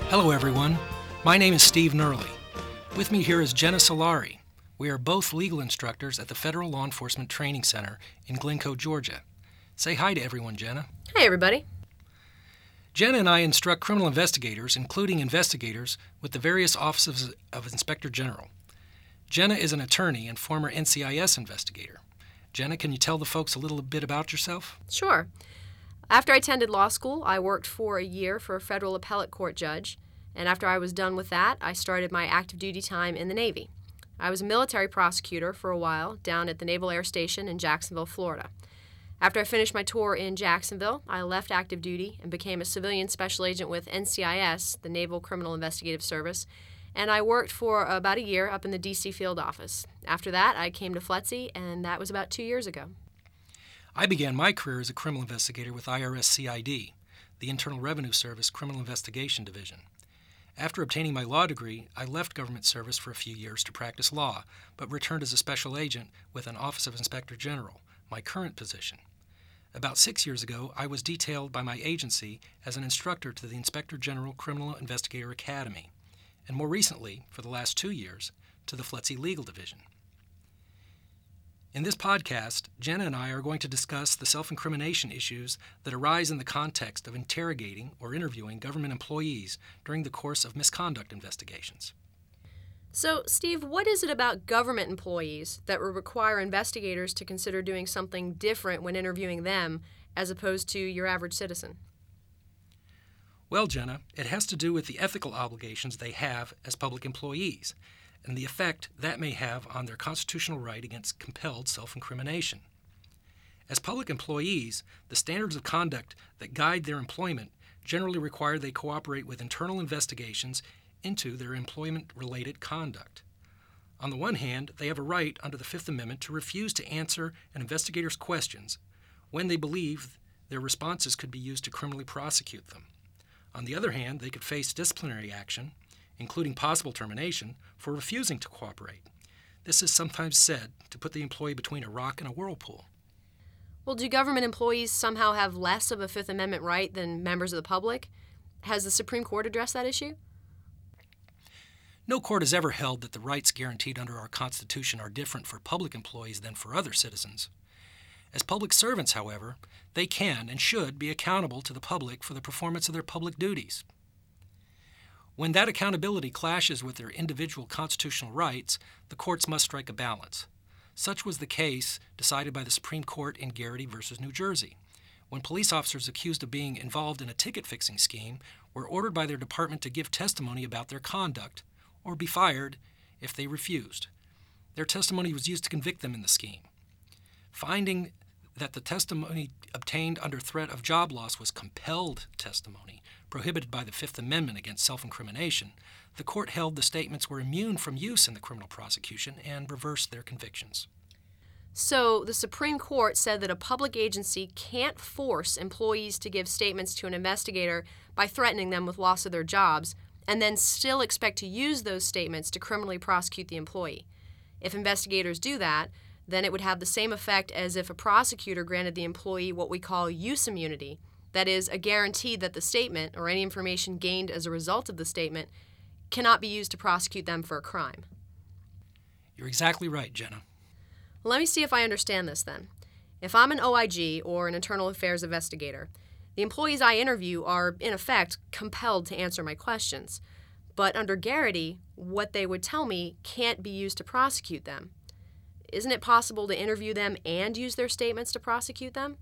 Hello, everyone. My name is Steve Nurley. With me here is Jenna Solari. We are both legal instructors at the Federal Law Enforcement Training Center in Glencoe, Georgia. Say hi to everyone, Jenna. Hi, everybody. Jenna and I instruct criminal investigators, including investigators, with the various offices of Inspector General. Jenna is an attorney and former NCIS investigator. Jenna, can you tell the folks a little bit about yourself? Sure. After I attended law school, I worked for a year for a federal appellate court judge, and after I was done with that, I started my active duty time in the Navy. I was a military prosecutor for a while down at the Naval Air Station in Jacksonville, Florida. After I finished my tour in Jacksonville, I left active duty and became a civilian special agent with NCIS, the Naval Criminal Investigative Service, and I worked for about a year up in the D.C. field office. After that, I came to FLETC, and that was about 2 years ago. I began my career as a criminal investigator with IRS CID, the Internal Revenue Service Criminal Investigation Division. After obtaining my law degree, I left government service for a few years to practice law, but returned as a special agent with an Office of Inspector General, my current position. About 6 years ago, I was detailed by my agency as an instructor to the Inspector General Criminal Investigator Academy, and more recently, for the last 2 years, to the FLETC Legal Division. In this podcast, Jenna and I are going to discuss the self-incrimination issues that arise in the context of interrogating or interviewing government employees during the course of misconduct investigations. So, Steve, what is it about government employees that would require investigators to consider doing something different when interviewing them as opposed to your average citizen? Well, Jenna, it has to do with the ethical obligations they have as public employees and the effect that may have on their constitutional right against compelled self-incrimination. As public employees, the standards of conduct that guide their employment generally require they cooperate with internal investigations into their employment-related conduct. On the one hand, they have a right under the Fifth Amendment to refuse to answer an investigator's questions when they believe their responses could be used to criminally prosecute them. On the other hand, they could face disciplinary action, including possible termination, for refusing to cooperate. This is sometimes said to put the employee between a rock and a whirlpool. Well, do government employees somehow have less of a Fifth Amendment right than members of the public? Has the Supreme Court addressed that issue? No court has ever held that the rights guaranteed under our Constitution are different for public employees than for other citizens. As public servants, however, they can and should be accountable to the public for the performance of their public duties. When that accountability clashes with their individual constitutional rights, the courts must strike a balance. Such was the case decided by the Supreme Court in Garrity v. New Jersey, when police officers accused of being involved in a ticket-fixing scheme were ordered by their department to give testimony about their conduct or be fired if they refused. Their testimony was used to convict them in the scheme. Finding that the testimony obtained under threat of job loss was compelled testimony, prohibited by the Fifth Amendment against self-incrimination, the court held the statements were immune from use in the criminal prosecution and reversed their convictions. So, the Supreme Court said that a public agency can't force employees to give statements to an investigator by threatening them with loss of their jobs, and then still expect to use those statements to criminally prosecute the employee. If investigators do that, then it would have the same effect as if a prosecutor granted the employee what we call use immunity, that is, a guarantee that the statement or any information gained as a result of the statement cannot be used to prosecute them for a crime. You're exactly right, Jenna. Let me see if I understand this then. If I'm an OIG or an internal affairs investigator, the employees I interview are, in effect, compelled to answer my questions. But under Garrity, what they would tell me can't be used to prosecute them. Isn't it possible to interview them and use their statements to prosecute them?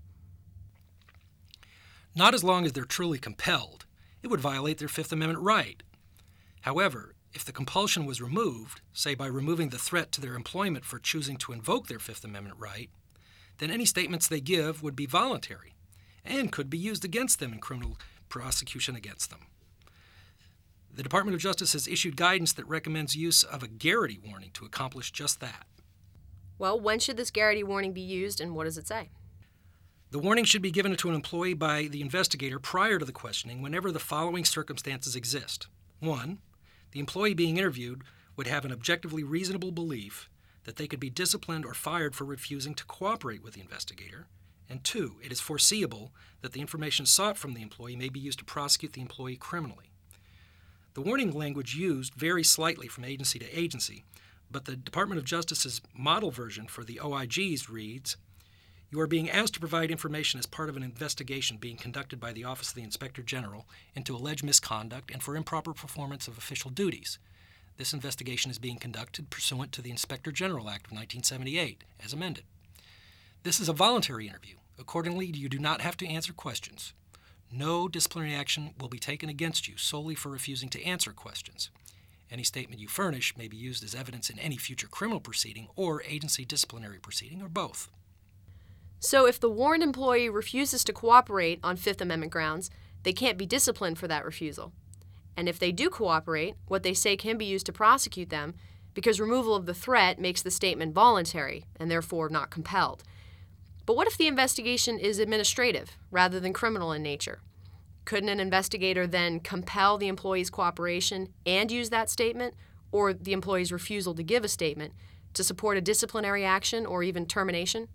Not as long as they're truly compelled. It would violate their Fifth Amendment right. However, if the compulsion was removed, say by removing the threat to their employment for choosing to invoke their Fifth Amendment right, then any statements they give would be voluntary and could be used against them in criminal prosecution against them. The Department of Justice has issued guidance that recommends use of a Garrity warning to accomplish just that. Well, when should this Garrity warning be used, and what does it say? The warning should be given to an employee by the investigator prior to the questioning whenever the following circumstances exist. 1. The employee being interviewed would have an objectively reasonable belief that they could be disciplined or fired for refusing to cooperate with the investigator. And 2. It is foreseeable that the information sought from the employee may be used to prosecute the employee criminally. The warning language used varies slightly from agency to agency, but the Department of Justice's model version for the OIGs reads, "You are being asked to provide information as part of an investigation being conducted by the Office of the Inspector General into alleged misconduct and for improper performance of official duties. This investigation is being conducted pursuant to the Inspector General Act of 1978, as amended. This is a voluntary interview. Accordingly, you do not have to answer questions. No disciplinary action will be taken against you solely for refusing to answer questions. Any statement you furnish may be used as evidence in any future criminal proceeding or agency disciplinary proceeding, or both." So if the warned employee refuses to cooperate on Fifth Amendment grounds, they can't be disciplined for that refusal. And if they do cooperate, what they say can be used to prosecute them, because removal of the threat makes the statement voluntary and therefore not compelled. But what if the investigation is administrative rather than criminal in nature? Couldn't an investigator then compel the employee's cooperation and use that statement, or the employee's refusal to give a statement, to support a disciplinary action or even termination?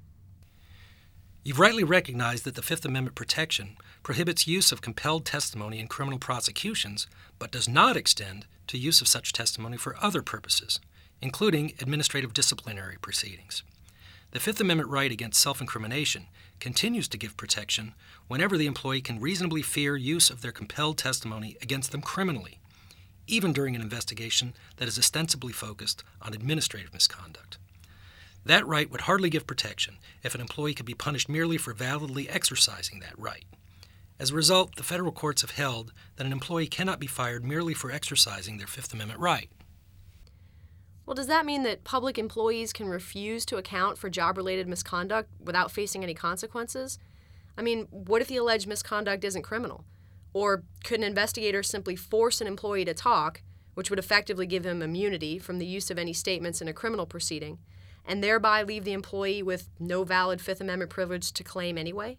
You've rightly recognized that the Fifth Amendment protection prohibits use of compelled testimony in criminal prosecutions, but does not extend to use of such testimony for other purposes, including administrative disciplinary proceedings. The Fifth Amendment right against self-incrimination continues to give protection whenever the employee can reasonably fear use of their compelled testimony against them criminally, even during an investigation that is ostensibly focused on administrative misconduct. That right would hardly give protection if an employee could be punished merely for validly exercising that right. As a result, the federal courts have held that an employee cannot be fired merely for exercising their Fifth Amendment right. Well, does that mean that public employees can refuse to account for job-related misconduct without facing any consequences? I mean, what if the alleged misconduct isn't criminal? Or could an investigator simply force an employee to talk, which would effectively give him immunity from the use of any statements in a criminal proceeding, and thereby leave the employee with no valid Fifth Amendment privilege to claim anyway?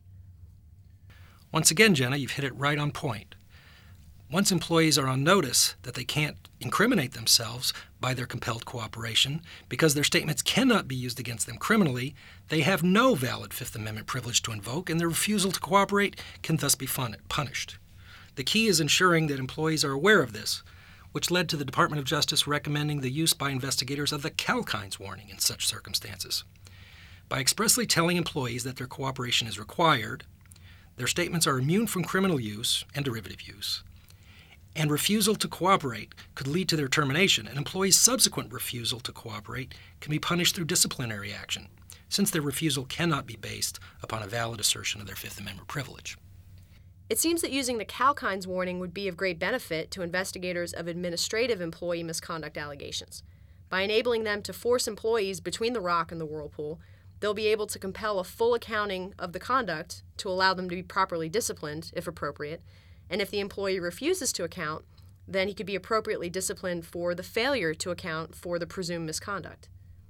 Once again, Jenna, you've hit it right on point. Once employees are on notice that they can't incriminate themselves by their compelled cooperation because their statements cannot be used against them criminally, they have no valid Fifth Amendment privilege to invoke, and their refusal to cooperate can thus be punished. The key is ensuring that employees are aware of this, which led to the Department of Justice recommending the use by investigators of the Kalkines warning in such circumstances. By expressly telling employees that their cooperation is required, their statements are immune from criminal use and derivative use, and refusal to cooperate could lead to their termination. An employee's subsequent refusal to cooperate can be punished through disciplinary action, since their refusal cannot be based upon a valid assertion of their Fifth Amendment privilege. It seems that using the Kalkines warning would be of great benefit to investigators of administrative employee misconduct allegations. By enabling them to force employees between the rock and the whirlpool, they'll be able to compel a full accounting of the conduct to allow them to be properly disciplined, if appropriate, and if the employee refuses to account, then he could be appropriately disciplined for the failure to account for the presumed misconduct.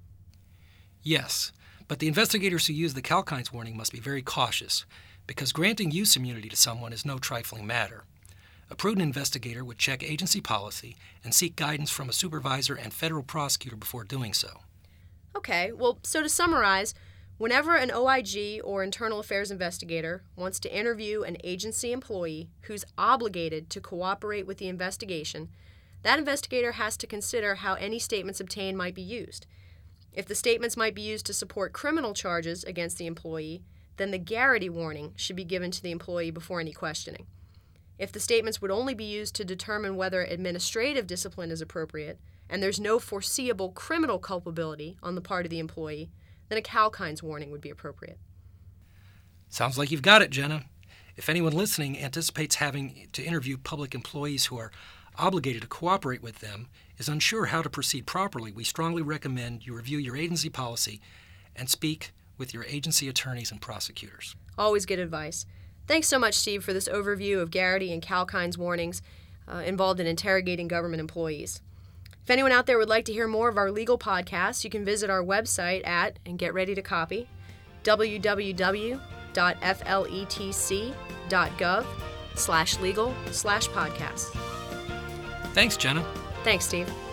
Yes, but the investigators who use the Kalkines warning must be very cautious, because granting use immunity to someone is no trifling matter. A prudent investigator would check agency policy and seek guidance from a supervisor and federal prosecutor before doing so. Okay, well, so to summarize, whenever an OIG or internal affairs investigator wants to interview an agency employee who's obligated to cooperate with the investigation, that investigator has to consider how any statements obtained might be used. If the statements might be used to support criminal charges against the employee, then the Garrity warning should be given to the employee before any questioning. If the statements would only be used to determine whether administrative discipline is appropriate, and there's no foreseeable criminal culpability on the part of the employee, then a Kalkines warning would be appropriate. Sounds like you've got it, Jenna. If anyone listening anticipates having to interview public employees who are obligated to cooperate with them, is unsure how to proceed properly, we strongly recommend you review your agency policy and speak with your agency attorneys and prosecutors. Always good advice. Thanks so much, Steve, for this overview of Garrity and Kalkines warnings involved in interrogating government employees. If anyone out there would like to hear more of our legal podcasts, you can visit our website at, and get ready to copy, www.fletc.gov/legal/podcast. Thanks, Jenna. Thanks, Steve.